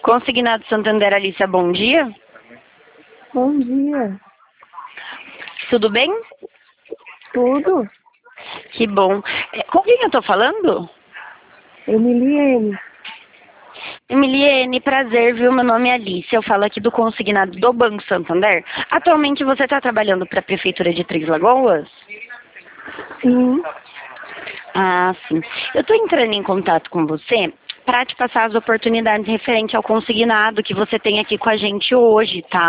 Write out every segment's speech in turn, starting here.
Consignado Santander, Alicia, bom dia. Bom dia. Tudo bem? Tudo? Que bom. Com quem eu tô falando? Emiliene. Emiliene, prazer, viu? Meu nome é Alice, eu falo aqui do consignado do Banco Santander. Atualmente você está trabalhando para a Prefeitura de Três Lagoas? Sim. Ah, sim. Eu estou entrando em contato com você para te passar as oportunidades referentes ao consignado que você tem aqui com a gente hoje, tá?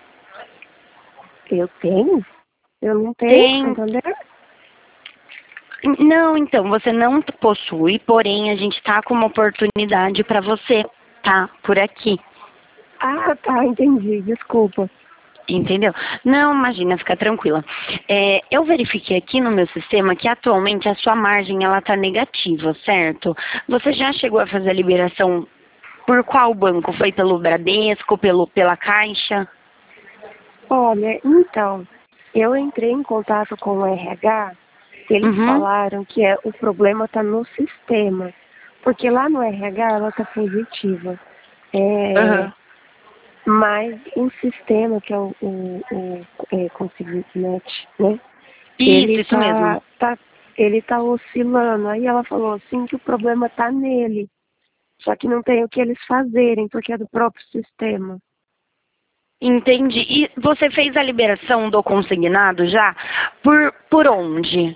Eu tenho? Eu não tenho, Tem. Santander? Não, então, você não possui, porém a gente tá com uma oportunidade para você, tá? Por aqui. Ah, tá, entendi. Desculpa. Entendeu? Não, imagina, fica tranquila. Eu verifiquei aqui no meu sistema que atualmente a sua margem ela tá negativa, certo? Você já chegou a fazer a liberação por qual banco? Foi pelo Bradesco, pela Caixa? Olha, então, eu entrei em contato com o RH, eles Uhum. falaram que o problema tá no sistema. Porque lá no RH ela tá positiva. Aham. Mas o sistema, que é o Consignet, né? Ele Isso mesmo. ele tá oscilando. Aí ela falou assim que o problema tá nele. Só que não tem o que eles fazerem, porque é do próprio sistema. Entendi. E você fez a liberação do consignado já? Por onde?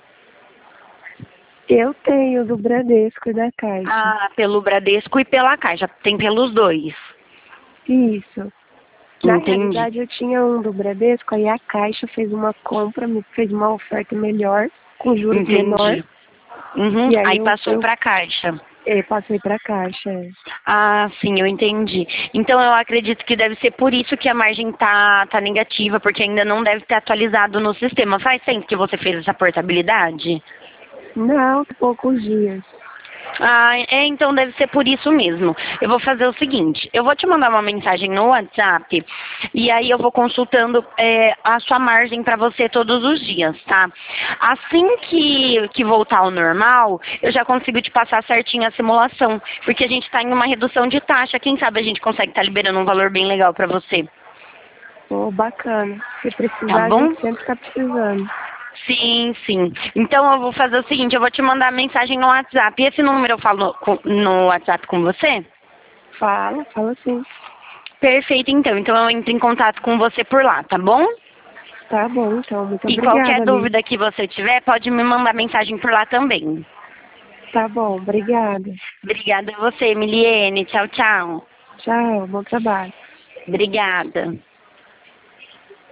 Eu tenho do Bradesco e da Caixa. Ah, pelo Bradesco e pela Caixa. Tem pelos dois. Isso. Na Entendi. realidade, eu tinha um do Bradesco, aí a Caixa fez uma compra, me fez uma oferta melhor, com juros menor, Entendi. Uhum. e aí Aí eu, passou eu, para a Caixa. eu passei para a Caixa. Ah, sim, eu entendi. Então eu acredito que deve ser por isso que a margem tá negativa, porque ainda não deve ter atualizado no sistema. Faz tempo que você fez essa portabilidade? Não, poucos dias. Ah, então deve ser por isso mesmo. Eu vou fazer o seguinte, eu vou te mandar uma mensagem no WhatsApp e aí eu vou consultando a sua margem para você todos os dias, tá? Assim que voltar ao normal, eu já consigo te passar certinho a simulação, porque a gente está em uma redução de taxa, quem sabe a gente consegue estar liberando um valor bem legal para você, Pô, bacana. Se tá precisar, a bom? gente sempre está precisando. Sim, sim. Então eu vou fazer o seguinte, eu vou te mandar mensagem no WhatsApp. E esse número eu falo no WhatsApp com você? Fala sim. Perfeito, então. Então eu entro em contato com você por lá, tá bom? Tá bom, então. Muito E qualquer obrigada, Alice. dúvida que você tiver, pode me mandar mensagem por lá também. Tá bom, obrigada. Obrigada a você, Emiliene. Tchau, tchau. Tchau, bom trabalho. Obrigada.